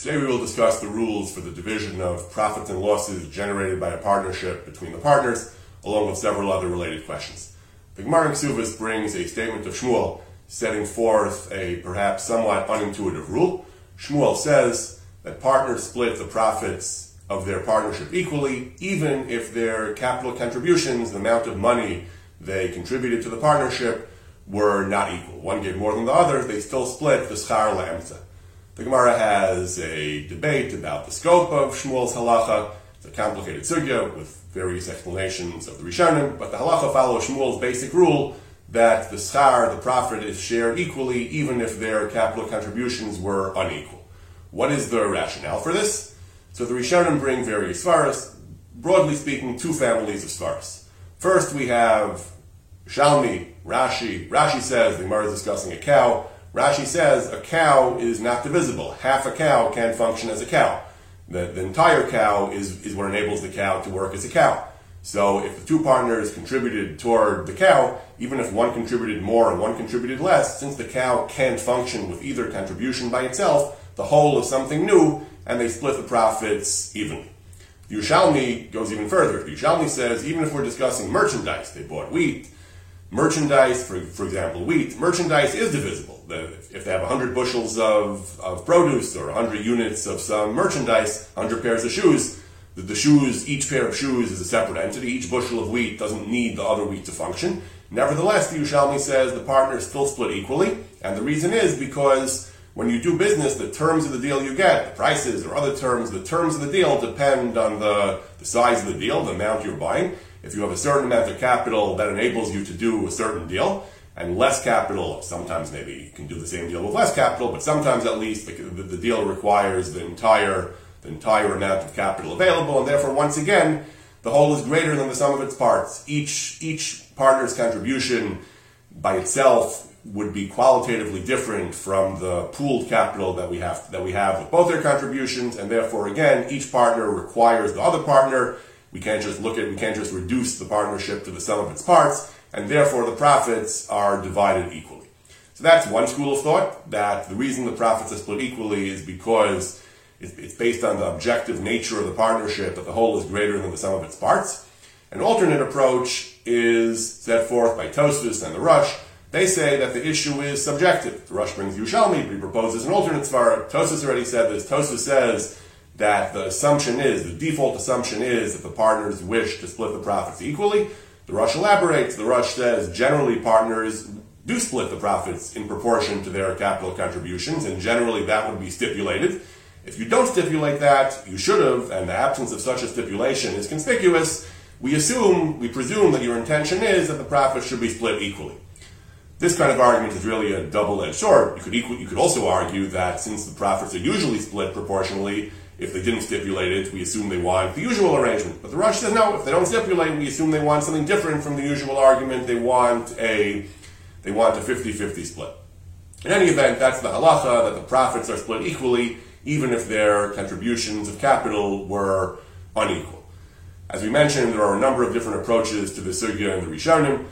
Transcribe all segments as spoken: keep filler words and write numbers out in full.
Today we will discuss the rules for the division of profits and losses generated by a partnership between the partners, along with several other related questions. The Gemara in Ksubos brings a statement of Shmuel setting forth a perhaps somewhat unintuitive rule. Shmuel says that partners split the profits of their partnership equally, even if their capital contributions, the amount of money they contributed to the partnership, were not equal. One gave more than the other, they still split the schar la'emtza. The Gemara has a debate about the scope of Shmuel's halacha. It's a complicated sugya with various explanations of the Rishonim, but the halacha follows Shmuel's basic rule that the schar, the profit, is shared equally even if their capital contributions were unequal. What is the rationale for this? So the Rishonim bring various svaras, broadly speaking, two families of svaras. First we have Shalmi, Rashi. Rashi says, the Gemara is discussing a cow. Rashi says a cow is not divisible. Half a cow can't function as a cow. The, the entire cow is, is what enables the cow to work as a cow. So if the two partners contributed toward the cow, even if one contributed more and one contributed less, since the cow can't function with either contribution by itself, the whole is something new, and they split the profits evenly. The Yerushalmi goes even further. The Yerushalmi says, even if we're discussing merchandise, they bought wheat, merchandise, for, for example, wheat, merchandise is divisible. The, if they have one hundred bushels of, of produce or one hundred units of some merchandise, one hundred pairs of shoes, the, the shoes, each pair of shoes is a separate entity. Each bushel of wheat doesn't need the other wheat to function. Nevertheless, the Yerushalmi says the partners still split equally, and the reason is because when you do business, the terms of the deal you get, the prices or other terms, the terms of the deal depend on the, the size of the deal, the amount you're buying. If you have a certain amount of capital, that enables you to do a certain deal, and less capital, sometimes maybe you can do the same deal with less capital, but sometimes at least the, the, the deal requires the entire, the entire amount of capital available, and therefore, once again, the whole is greater than the sum of its parts. Each, each partner's contribution by itself would be qualitatively different from the pooled capital that we have, that we have with both their contributions, and therefore, again, each partner requires the other partner. We can't just look at, we can't just reduce the partnership to the sum of its parts, and therefore the profits are divided equally. So that's one school of thought, that the reason the profits are split equally is because it's based on the objective nature of the partnership, that the whole is greater than the sum of its parts. An alternate approach is set forth by Tosfos and the Rush. They say that the issue is subjective. The Rush brings Yerushalmi, but he proposes an alternate svara. Tosfos already said this. Tosfos says that the assumption is, the default assumption is that the partners wish to split the profits equally. The Rush elaborates. The Rush says generally partners do split the profits in proportion to their capital contributions, and generally that would be stipulated. If you don't stipulate that, you should have, and the absence of such a stipulation is conspicuous, we assume, we presume that your intention is that the profits should be split equally. This kind of argument is really a double-edged sword. You could, equal, you could also argue that since the profits are usually split proportionally, if they didn't stipulate it, we assume they want the usual arrangement. But the Rush says no, if they don't stipulate, we assume they want something different from the usual argument. They want a they want a fifty-fifty split. In any event, that's the halacha, that the profits are split equally, even if their contributions of capital were unequal. As we mentioned, there are a number of different approaches to the sugya and the Rishonim.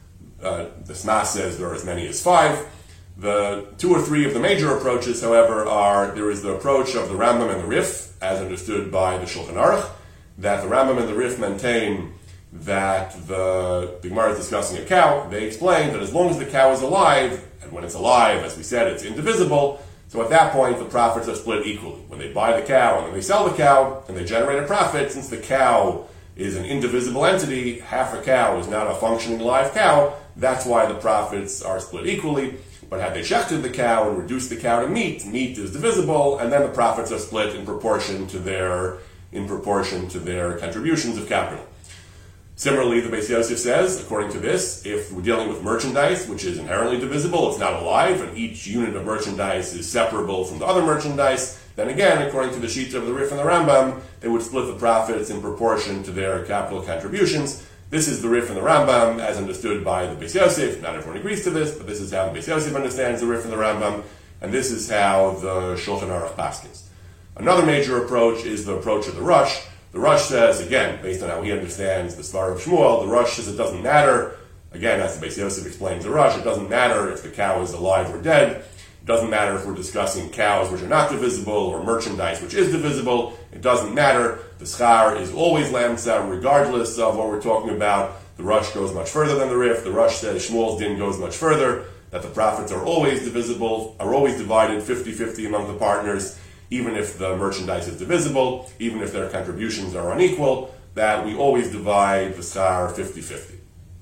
Uh, the Sma says there are as many as five. The two or three of the major approaches, however, are, there is the approach of the Rambam and the Rif, as understood by the Shulchan Aruch, that the Rambam and the Rif maintain that the, the Gemara is discussing a cow. They explain that as long as the cow is alive, and when it's alive, as we said, it's indivisible, so at that point the profits are split equally. When they buy the cow and then they sell the cow, and they generate a profit, since the cow is an indivisible entity, half a cow is not a functioning live cow, that's why the profits are split equally. But had they shechted the cow and reduced the cow to meat, meat is divisible, and then the profits are split in proportion to their in proportion to their contributions of capital. Similarly, the Beis Yosef says, according to this, if we're dealing with merchandise, which is inherently divisible, it's not alive, and each unit of merchandise is separable from the other merchandise, then again, according to the Shita of the Rif and the Rambam, they would split the profits in proportion to their capital contributions. This is the Rif and the Rambam, as understood by the Beis Yosef. Not everyone agrees to this, but this is how the Beis Yosef understands the Rif and the Rambam, and this is how the Shulchan Aruch paskins. Another major approach is the approach of the Rush. The Rush says, again, based on how he understands the Svar of Shmuel, the Rush says it doesn't matter. Again, as the Beis Yosef explains the Rush, it doesn't matter if the cow is alive or dead. It doesn't matter if we're discussing cows which are not divisible or merchandise which is divisible. It doesn't matter. The schar is always lamsa regardless of what we're talking about. The Rush goes much further than the Rif. The Rush says Shmuel's din goes much further, that the profits are always divisible, are always divided fifty-fifty among the partners, even if the merchandise is divisible, even if their contributions are unequal, that we always divide the schar fifty-fifty.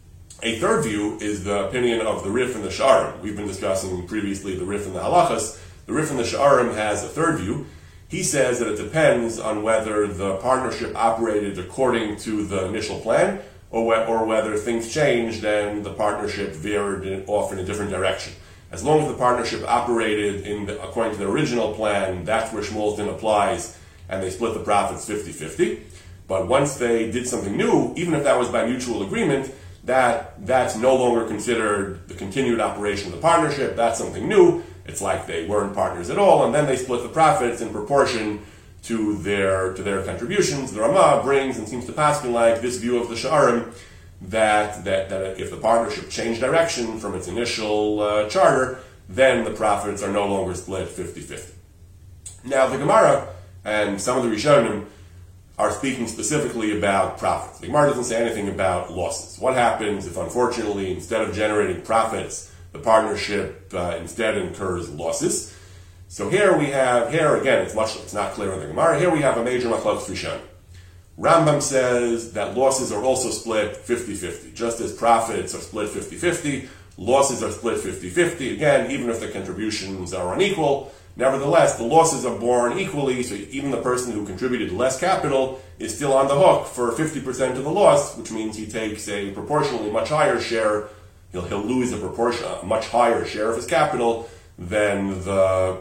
A third view is the opinion of the Rif and the Sha'arim. We've been discussing previously the Rif and the Halachas. The Rif and the Sha'arim has a third view. He says that it depends on whether the partnership operated according to the initial plan, or, wh- or whether things changed and the partnership veered in, off in a different direction. As long as the partnership operated in the, according to the original plan, that's where Shmuel's din applies, and they split the profits fifty-fifty. But once they did something new, even if that was by mutual agreement, that that's no longer considered the continued operation of the partnership. That's something new. It's like they weren't partners at all, and then they split the profits in proportion to their to their contributions. The Ramah brings and seems to paskin like this view of the Sha'arim that, that that if the partnership changed direction from its initial uh, charter, then the profits are no longer split fifty-fifty. Now the Gemara and some of the Rishonim are speaking specifically about profits. The Gemara doesn't say anything about losses. What happens if, unfortunately, instead of generating profits, the partnership uh, instead incurs losses? So here we have, here again, it's much, it's not clear in the Gemara. Here we have a major machlokes Rishonim. Rambam says that losses are also split fifty-fifty. Just as profits are split fifty-fifty, losses are split fifty-fifty. Again, even if the contributions are unequal, nevertheless, the losses are borne equally, so even the person who contributed less capital is still on the hook for fifty percent of the loss, which means he takes a proportionally much higher share. He'll, he'll lose a proportion, a much higher share of his capital than the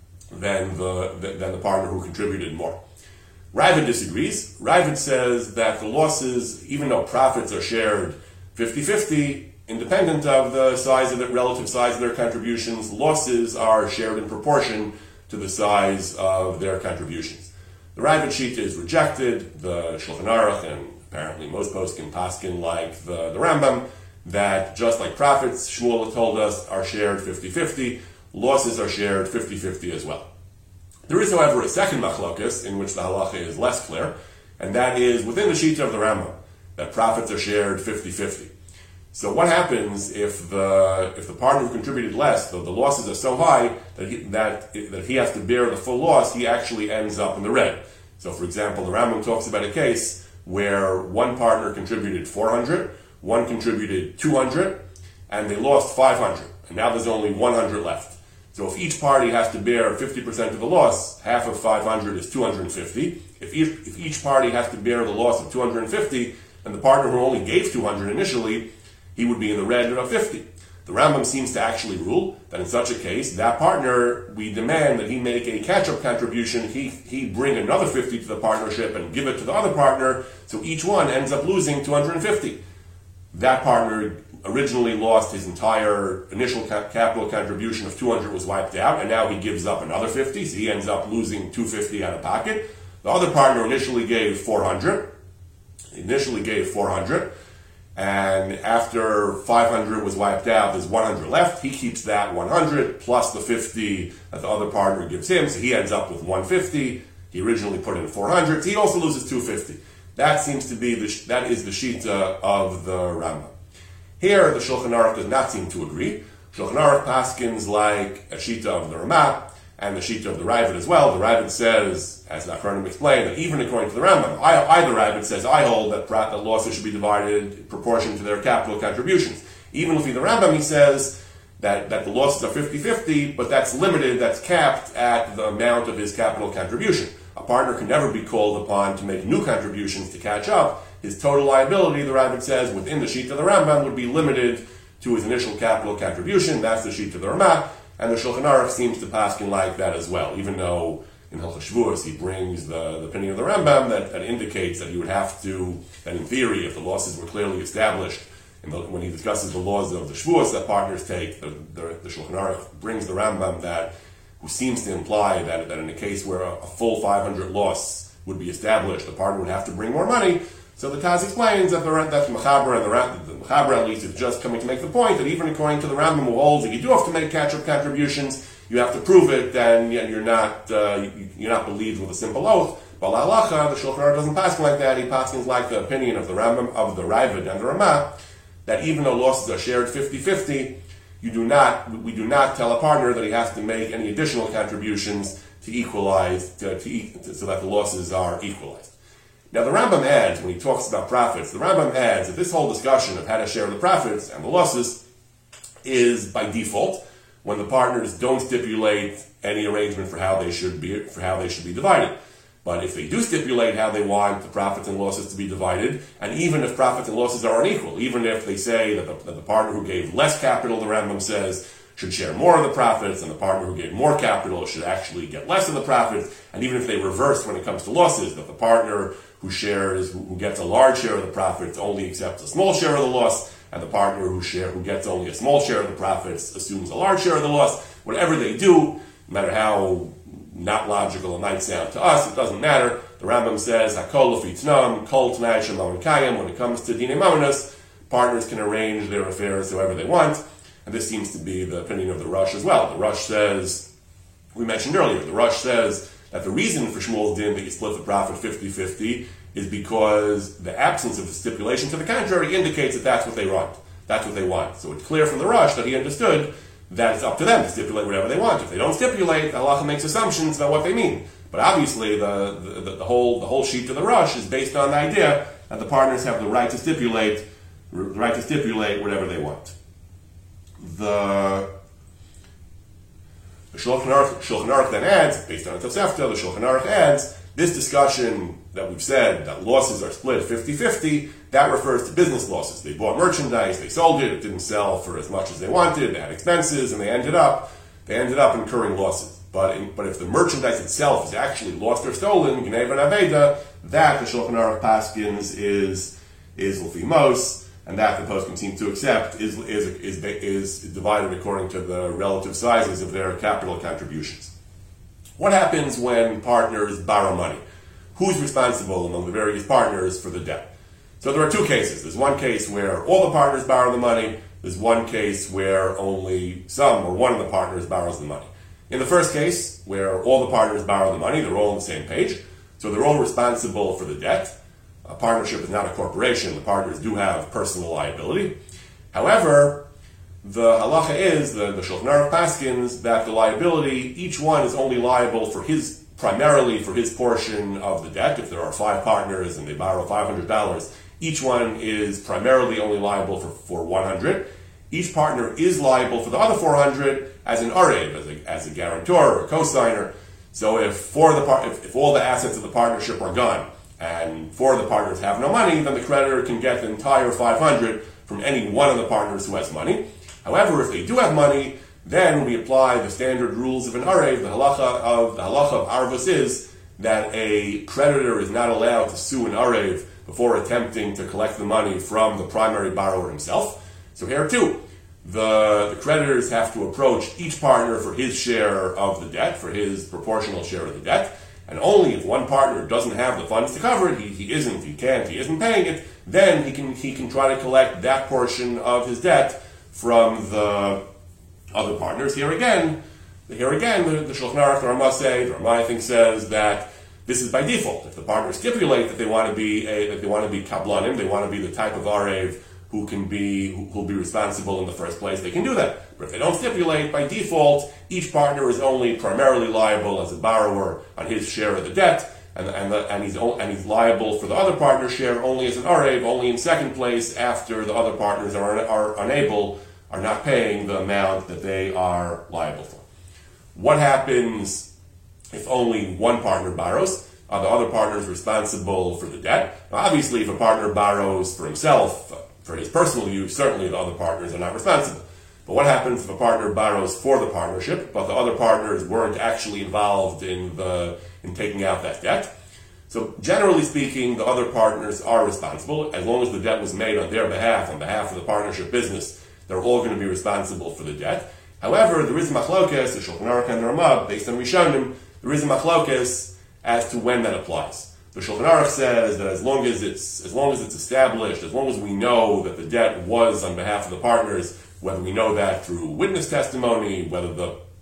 than the than the partner who contributed more. Ravid disagrees. Ravid says that the losses, even though profits are shared fifty-fifty, independent of the size of the relative size of their contributions, losses are shared in proportion to the size of their contributions. The Ravid Shita is rejected. The Shulchan Aruch and apparently most poskim paskin like the, the Rambam, that just like profits, Shmuel told us, are shared fifty-fifty, losses are shared fifty-fifty as well. There is, however, a second machlokas in which the halacha is less clear, and that is within the Shita of the Rambam, that profits are shared fifty-fifty. So what happens if the if the partner who contributed less, the, the losses are so high that he, that that he has to bear the full loss, he actually ends up in the red. So for example, the Rambam talks about a case where one partner contributed four hundred, one contributed two hundred, and they lost five hundred, and now there's only one hundred left. So if each party has to bear fifty percent of the loss, half of five hundred is two hundred fifty. If each, if each party has to bear the loss of two hundred fifty, and the partner who only gave two hundred initially, he would be in the red of fifty. The Rambam seems to actually rule that in such a case, that partner, we demand that he make a catch-up contribution, he, he bring another fifty to the partnership and give it to the other partner, so each one ends up losing two hundred fifty. That partner originally lost his entire initial ca- capital contribution of two hundred was wiped out, and now he gives up another fifty, so he ends up losing two hundred fifty out of pocket. The other partner initially gave four hundred, initially gave four hundred, and after five hundred was wiped out, there's one hundred left. He keeps that one hundred plus the fifty that the other partner gives him, so he ends up with one hundred fifty. He originally put in four hundred, so he also loses two hundred fifty. That seems to be, the, that is the Shita of the Rambam. Here, the Shulchan Aruch does not seem to agree. Shulchan Aruch paskins like a Shita of the Ramah and the Shita of the Ravid as well. The Ravid says, as the Achronim explained, that even according to the Rambam, I, I the Ravid says, I hold that, that losses should be divided in proportion to their capital contributions. Even with the Rambam, he says that, that the losses are fifty-fifty, but that's limited, that's capped at the amount of his capital contribution. A partner can never be called upon to make new contributions to catch up. His total liability, the Ravid says, within the sheet of the Rambam would be limited to his initial capital contribution. That's the sheet of the Ramah, and the Shulchan Aruch seems to paskin like that as well, even though in Hilchos Shavuos he brings the, the opinion of the Rambam that, that indicates that he would have to, that in theory, if the losses were clearly established, in the, when he discusses the laws of the Shavuos that partners take, the, the, the Shulchan Aruch brings the Rambam that, who seems to imply that, that in a case where a, a full five hundred loss would be established, the partner would have to bring more money. So the Taz explains that the that the Mechaber and the, the Mechaber at least is just coming to make the point that even according to the Rambam who holds that you do have to make catch-up contributions, you have to prove it, then you're not uh, you're not believed with a simple oath. But halacha, the Shulchan Aruch doesn't pass like that. He passes like the opinion of the Rambam, of the Raavad and the Ramah, that even though losses are shared fifty-fifty, you do not we do not tell a partner that he has to make any additional contributions to equalize to, to, so that the losses are equalized. Now the Rambam adds, when he talks about profits, the Rambam adds that this whole discussion of how to share the profits and the losses is by default when the partners don't stipulate any arrangement for how they should be for how they should be divided. But if they do stipulate how they want the profits and losses to be divided, and even if profits and losses are unequal, even if they say that the, that the partner who gave less capital, the Rambam says, should share more of the profits, and the partner who gave more capital should actually get less of the profits, and even if they reverse when it comes to losses, that the partner who shares, who, who gets a large share of the profits only accepts a small share of the loss, and the partner who share who gets only a small share of the profits assumes a large share of the loss. Whatever they do, no matter how not logical it might sound to us, it doesn't matter. The Rambam says, Hakol lefi t'nam, kol t'nai shemamon kayim. When it comes to dinei mamonos, partners can arrange their affairs however they want, and this seems to be the opinion of the Rosh as well. The Rosh says, we mentioned earlier, the Rosh says that the reason for Shmuel's din that you split the profit fifty-fifty is because the absence of the stipulation to the contrary indicates that that's what they want. That's what they want. So it's clear from the Rosh that he understood that it's up to them to stipulate whatever they want. If they don't stipulate, Allah makes assumptions about what they mean. But obviously, the, the, the whole the whole sheet of the Rosh is based on the idea that the partners have the right to stipulate, the right to stipulate whatever they want. The The Shulchan Aruch, Shulchan Aruch then adds, based on the Tosefta, the Shulchan Aruch adds, this discussion that we've said, that losses are split fifty-fifty, that refers to business losses. They bought merchandise, they sold it, it didn't sell for as much as they wanted, they had expenses, and they ended up, they ended up incurring losses. But in, but if the merchandise itself is actually lost or stolen, Gneva and Aveda, that the Shulchan Aruch Paskins is, is Lefi Mos, and that the poskim seem to accept is, is, is, is divided according to the relative sizes of their capital contributions. What happens when partners borrow money? Who's responsible among the various partners for the debt? So there are two cases. There's one case where all the partners borrow the money. There's one case where only some or one of the partners borrows the money. In the first case, where all the partners borrow the money, they're all on the same page. So they're all responsible for the debt. A partnership is not a corporation. The partners do have personal liability. However, the halacha is, the, the Shulchan Aruch paskins, that the liability, each one is only liable for his, primarily for his portion of the debt. If there are five partners and they borrow five hundred dollars, each one is primarily only liable for, for one hundred dollars. Each partner is liable for the other four hundred dollars as an arev, as a, as a guarantor or a co-signer. So if, four of the par- if, if all the assets of the partnership are gone, and four of the partners have no money, then the creditor can get the entire five hundred dollars from any one of the partners who has money. However, if they do have money, then we apply the standard rules of an arev. The halacha of the halacha of arvus is that a creditor is not allowed to sue an arev before attempting to collect the money from the primary borrower himself. So here too, the, the creditors have to approach each partner for his share of the debt, for his proportional share of the debt. And only if one partner doesn't have the funds to cover it, he, he isn't, he can't, he isn't paying it, then he can he can try to collect that portion of his debt from the other partners. Here again, here again, the, the Shulchan Aruch, the Ramah say, the Ramah I think says that this is by default. If the partners stipulate that they want to be a, that they want to be kablanim, they want to be the type of arev who can be who will be responsible in the first place, they can do that. But if they don't stipulate, by default, each partner is only primarily liable as a borrower on his share of the debt, and and, the, and he's and he's liable for the other partner's share only as an arev, only in second place after the other partners are are unable, are not paying the amount that they are liable for. What happens if only one partner borrows? Are the other partners responsible for the debt? Now, obviously, if a partner borrows for himself, for his personal use, certainly the other partners are not responsible. But what happens if a partner borrows for the partnership, but the other partners weren't actually involved in the in taking out that debt? So generally speaking, the other partners are responsible. As long as the debt was made on their behalf, on behalf of the partnership business, they're all going to be responsible for the debt. However, there is a machlokes, the Shulchan Aruch and the Ramah, based on Rishonim, there is a machlokes as to when that applies. The Shulchan Aruch says that as long as it's as long as it's established, as long as we know that the debt was on behalf of the partners, whether we know that through witness testimony, whether the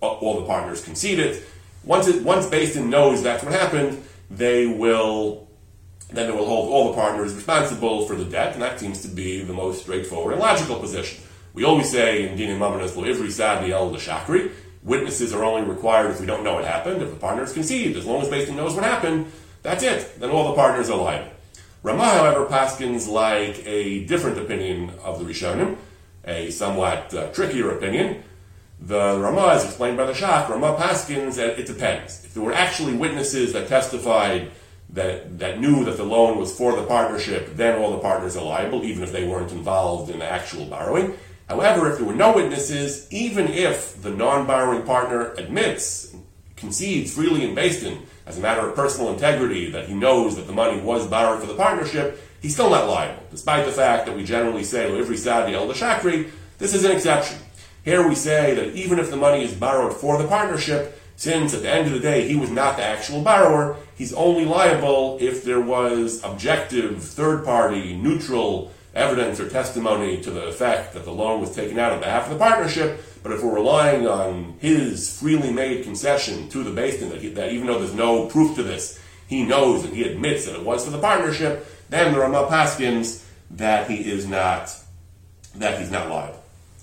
all the partners concede it. Once it, once Beis Din knows that's what happened, they will then they will hold all the partners responsible for the debt, and that seems to be the most straightforward and logical position. We always say in Dinim Mamanas Lo Ivri Sadi El Shakri, witnesses are only required if we don't know what happened. If the partners concede, as long as Beis Din knows what happened, that's it. Then all the partners are liable. Ramah, however, paskins like a different opinion of the Rishonim, a somewhat uh, trickier opinion. The Ramah is explained by the Shach. Ramah paskins that it depends. If there were actually witnesses that testified that that knew that the loan was for the partnership, then all the partners are liable, even if they weren't involved in the actual borrowing. However, if there were no witnesses, even if the non-borrowing partner admits, concedes freely in Beis Din, as a matter of personal integrity, that he knows that the money was borrowed for the partnership, he's still not liable, despite the fact that we generally say, every Sadi El Shakri, this is an exception. Here we say that even if the money is borrowed for the partnership, since at the end of the day he was not the actual borrower, he's only liable if there was objective, third-party, neutral evidence or testimony to the effect that the loan was taken out on behalf of the partnership. But if we're relying on his freely made concession to the Beis Din, that, he, that even though there's no proof to this, he knows and he admits that it was for the partnership, then the Ramah paskins that he is not, that he's not liable.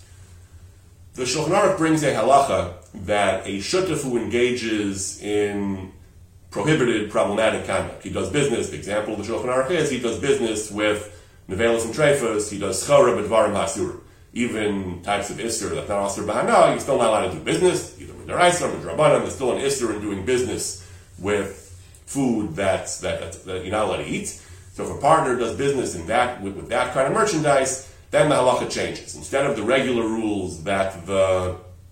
The Shulchan Aruch brings a halacha that a shutef who engages in prohibited, problematic conduct, he does business, the example of the Shulchan Aruch is, he does business with nevelos and treifos, he does schara b'dvarim ha'asurim. Even types of isser that not asur b'hana, you're still not allowed to do business, either with deraisa or with rabbanan, there's still an isser in doing business with food that's, that, that, that you're not allowed to eat. So if a partner does business in that with, with that kind of merchandise, then the halacha changes. Instead of the regular rules that the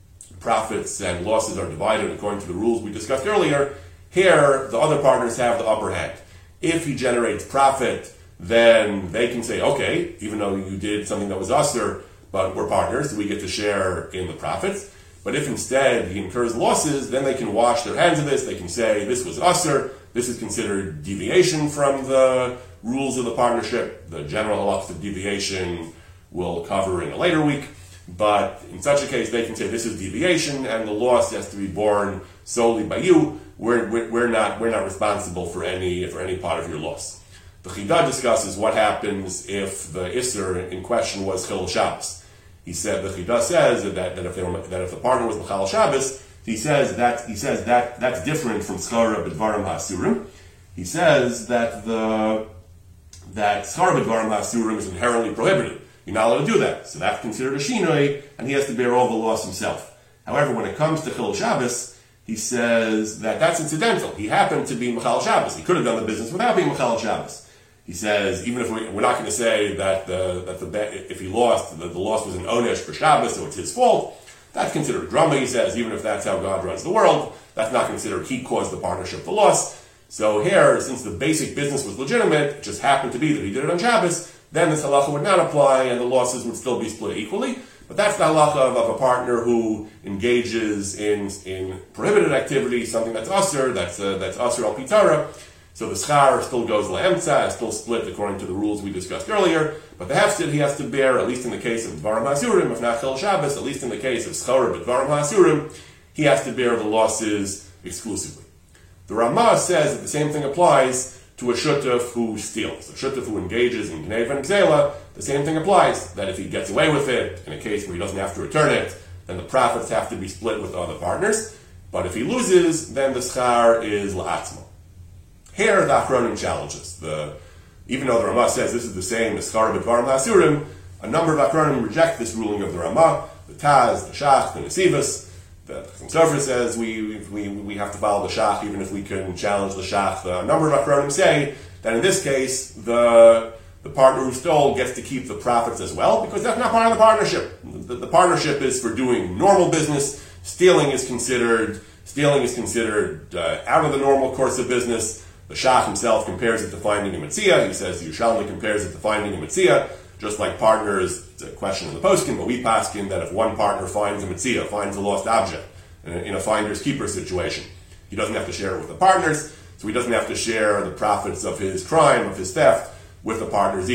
profits and losses are divided according to the rules we discussed earlier, here the other partners have the upper hand. If he generates profit, then they can say, okay, even though you did something that was usher, but we're partners, so we get to share in the profits. But if instead he incurs losses, then they can wash their hands of this. They can say, this was usher, this is considered deviation from the rules of the partnership. The general halachas of deviation will cover in a later week. But in such a case, they can say, this is deviation, and the loss has to be borne solely by you. We're, we're, not, we're not responsible for any, for any part of your loss. The Chidah discusses what happens if the Isser in question was Chil Shabbos. He said, the Chidah says that, that, if, they were, that if the partner was Chil Shabbos, he says that he says that that's different from Schara B'dvarim Ha'asurim. He says that the that Schara B'dvarim Ha'asurim is inherently prohibited. You're not allowed to do that. So that's considered a shinoi, and he has to bear all the loss himself. However, when it comes to Chil Shabbos, he says that that's incidental. He happened to be Mechal Shabbos. He could have done the business without being Mechal Shabbos. He says, even if we, we're not going to say that the, that the if he lost, that the loss was an onesh for Shabbos, so it's his fault, that's considered drama, he says, even if that's how God runs the world, that's not considered he caused the partnership the loss. So here, since the basic business was legitimate, it just happened to be that he did it on Shabbos, then this halacha would not apply and the losses would still be split equally. But that's the halacha of, of a partner who engages in in prohibited activity, something that's asur, that's uh, that's asur al pitara. So the schar still goes la'emtza, still split according to the rules we discussed earlier, but the hefsid he has to bear, at least in the case of dvarim ha'asurim, if not Chil Shabbos, at least in the case of schara b'dvarim ha'asurim, he has to bear the losses exclusively. The Ramah says that the same thing applies to a shutef who steals. A shutef who engages in gneva and gzela, the same thing applies, that if he gets away with it, in a case where he doesn't have to return it, then the profits have to be split with other partners, but if he loses, then the schar is la'atzmo. Here, the Achronim challenges. The, even though the Ramah says this is the same as Schara B'dvarim Ha'asurim, a number of Achronim reject this ruling of the Ramah. The Taz, the Shach, the Nesivos. The Sofer says we, we we have to follow the Shach even if we can challenge the Shach. A number of Achronim say that in this case, the the partner who stole gets to keep the profits as well, because that's not part of the partnership. The, the partnership is for doing normal business. Stealing is considered stealing is considered uh, out of the normal course of business. The Shach himself compares it to finding a Metzia. He says the Yerushalmi compares it to finding a Metzia. Just like partners, it's a question in the poskim, but we paskin that if one partner finds a Metzia, finds a lost object, in a, in a finder's keeper situation, he doesn't have to share it with the partners, so he doesn't have to share the profits of his crime, of his theft, with the partners either. The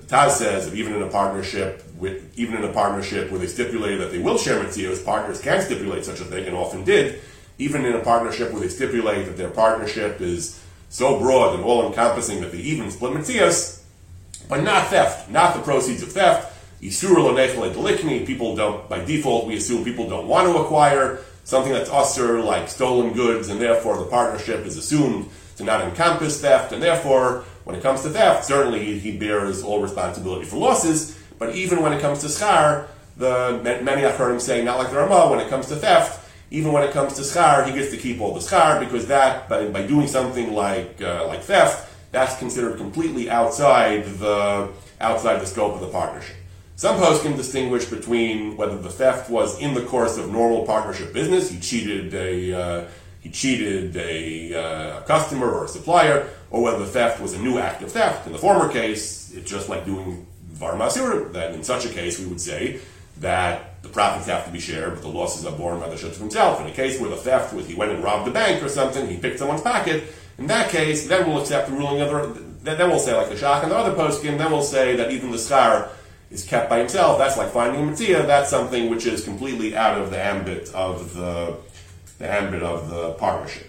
The Taz says that even in a partnership, with, even in a partnership where they stipulate that they will share mitzios, partners can stipulate such a thing, and often did. Even in a partnership where they stipulate that their partnership is so broad and all-encompassing that they even split mitzios, but not theft, not the proceeds of theft. Isur lo nechel delikni. People don't, by default, we assume people don't want to acquire something that's usur, like stolen goods, and therefore the partnership is assumed to not encompass theft, and therefore, when it comes to theft, certainly he, he bears all responsibility for losses, but even when it comes to schar, the many Acharonim say, not like the Ramah, when it comes to theft, even when it comes to schar, he gets to keep all the schar, because that, by, by doing something like uh, like theft, that's considered completely outside the outside the scope of the partnership. Some poskim distinguish between whether the theft was in the course of normal partnership business, he cheated a uh, he cheated a, uh, a customer or a supplier, or whether the theft was a new act of theft. In the former case, it's just like doing var masur. That in such a case, we would say that the profits have to be shared, but the losses are borne by the shutz himself. In a case where the theft was he went and robbed the bank or something, he picked someone's pocket, in that case, then we'll accept the ruling of the, then we'll say like the Shach and the other poskim, then we'll say that even the schar is kept by himself. That's like finding a mitzvah. That's something which is completely out of the ambit of the, the ambit of the partnership.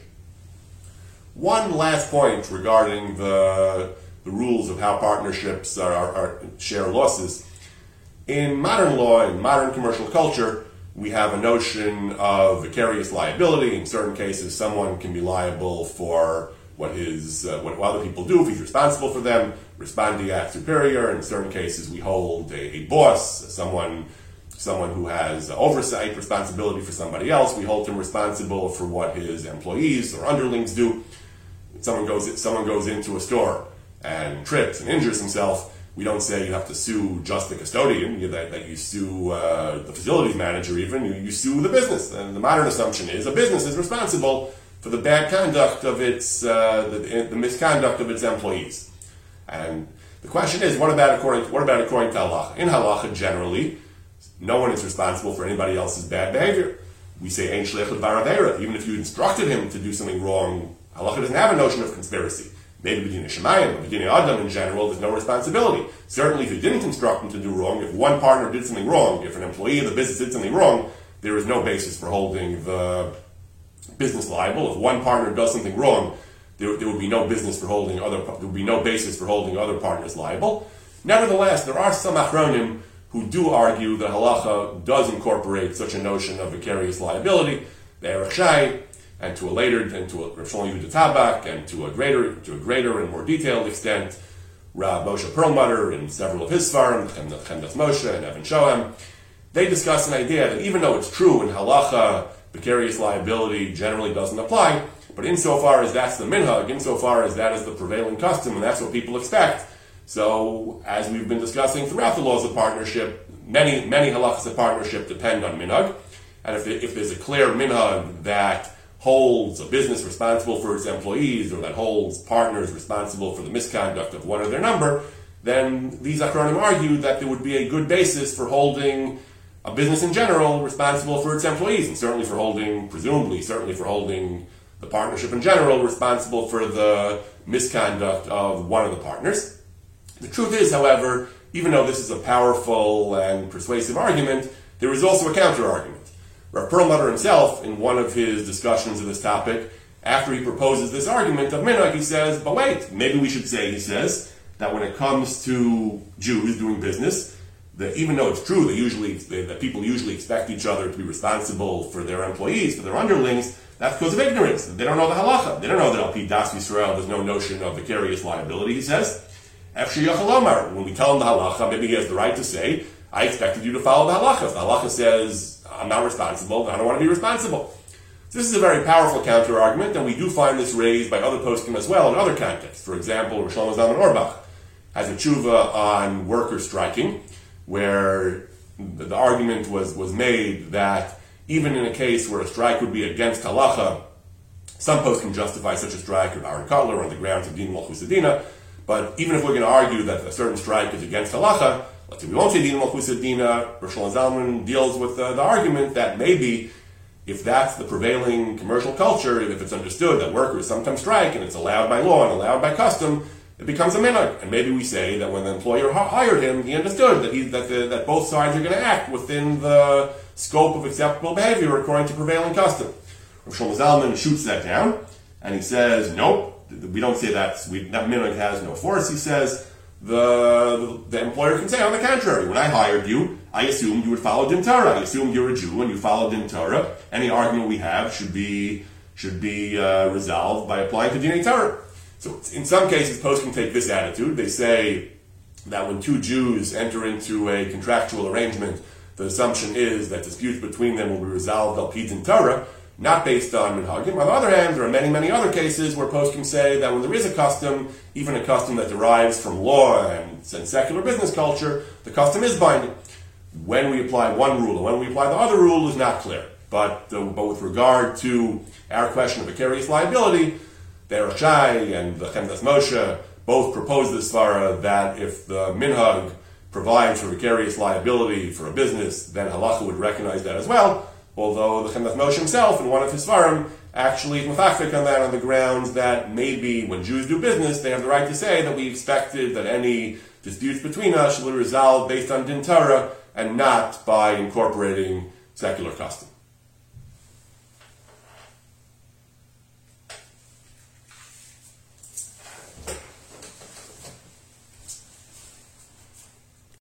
One last point regarding the, the rules of how partnerships are, are, are share losses. In modern law, in modern commercial culture, we have a notion of vicarious liability. In certain cases, someone can be liable for what his uh, what other people do if he's responsible for them, responding at superior. In certain cases, we hold a, a boss, someone someone who has oversight responsibility for somebody else. We hold him responsible for what his employees or underlings do. Someone goes someone goes into a store and trips and injures himself. We don't say you have to sue just the custodian, you, that, that you sue uh, the facilities manager even, you, you sue the business. And the modern assumption is a business is responsible for the bad conduct of its, uh, the, the misconduct of its employees. And the question is, what about according, what about according to halacha? In halacha, generally, no one is responsible for anybody else's bad behavior. We say, ein shliach l'dvar aveira. Even if you instructed him to do something wrong, halacha doesn't have a notion of conspiracy. Maybe b'dinei shemayim, but b'dinei adam in general, there's no responsibility. Certainly, if you didn't instruct him to do wrong, if one partner did something wrong, if an employee of the business did something wrong, there is no basis for holding the business liable. If one partner does something wrong, there, there would be no business for holding other. There would be no basis for holding other partners liable. Nevertheless, there are some achronim who do argue that halacha does incorporate such a notion of vicarious liability. The Erech Shai, and to a later, and to a Rav Shlomo Yehuda Tabak, and to a greater, to a greater and more detailed extent, Rav Moshe Perlmutter in several of his svarim, Chemdas Moshe and Evan Shoham, they discuss an idea that even though it's true in halacha, vicarious liability generally doesn't apply, but insofar as that's the minhag, insofar as that is the prevailing custom, and that's what people expect. So, as we've been discussing throughout the laws of partnership, many, many halachas of partnership depend on minhag, and if, there, if there's a clear minhag that holds a business responsible for its employees, or that holds partners responsible for the misconduct of one or their number, then these achronim argue that there would be a good basis for holding a business in general responsible for its employees, and certainly for holding, presumably, certainly for holding the partnership in general responsible for the misconduct of one of the partners. The truth is, however, even though this is a powerful and persuasive argument, there is also a counter-argument. Rav Perlmutter himself, in one of his discussions of this topic, after he proposes this argument of minhag, he says, but wait, maybe we should say, he says, that when it comes to Jews doing business, that even though it's true that usually that people usually expect each other to be responsible for their employees, for their underlings, that's because of ignorance. They don't know the halacha. They don't know that al pi das Yisrael there's no notion of vicarious liability, he says. Efshei yachal lomar, when we tell him the halacha, maybe he has the right to say, I expected you to follow the halacha. If the halacha says, I'm not responsible, I don't want to be responsible. So this is a very powerful counter-argument, and we do find this raised by other poskim as well in other contexts. For example, Rosh Shlomo Zalman Auerbach has a tshuva on workers striking, where the argument was, was made that even in a case where a strike would be against halacha, some poskim justify such a strike of Aaron Kotler on the grounds of din malchus adina, but even if we're going to argue that a certain strike is against halacha, let's say we won't say din malchus adina, Rosh Shlomo Zalman deals with uh, the argument that maybe if that's the prevailing commercial culture, if it's understood that workers sometimes strike and it's allowed by law and allowed by custom, it becomes a minhag. And maybe we say that when the employer hired him, he understood that he, that, the, that both sides are going to act within the scope of acceptable behavior according to prevailing custom. Rav Shlomo Zalman shoots that down, and he says, nope, we don't say that, we, that minhag has no force. He says, the, the, the employer can say, on the contrary, when I hired you, I assumed you would follow Din Torah. I assumed you're a Jew and you follow Din Torah. Any argument we have should be should be uh, resolved by applying to Dinei Torah. So in some cases, posts can take this attitude. They say that when two Jews enter into a contractual arrangement, the assumption is that disputes between them will be resolved al pi Din Torah, not based on minhagim. On the other hand, there are many, many other cases where posts can say that when there is a custom, even a custom that derives from law and, and secular business culture, the custom is binding. When we apply one rule and when we apply the other rule is not clear. But, uh, but with regard to our question of vicarious liability, the Erech Shai and the Chemdas Moshe both propose this svara that if the minhag provides for vicarious liability for a business, then halacha would recognize that as well. Although the Chemdas Moshe himself, in one of his svarim, actually is mafakfik on that on the grounds that maybe when Jews do business, they have the right to say that we expected that any disputes between us should be resolved based on Din Torah and not by incorporating secular custom.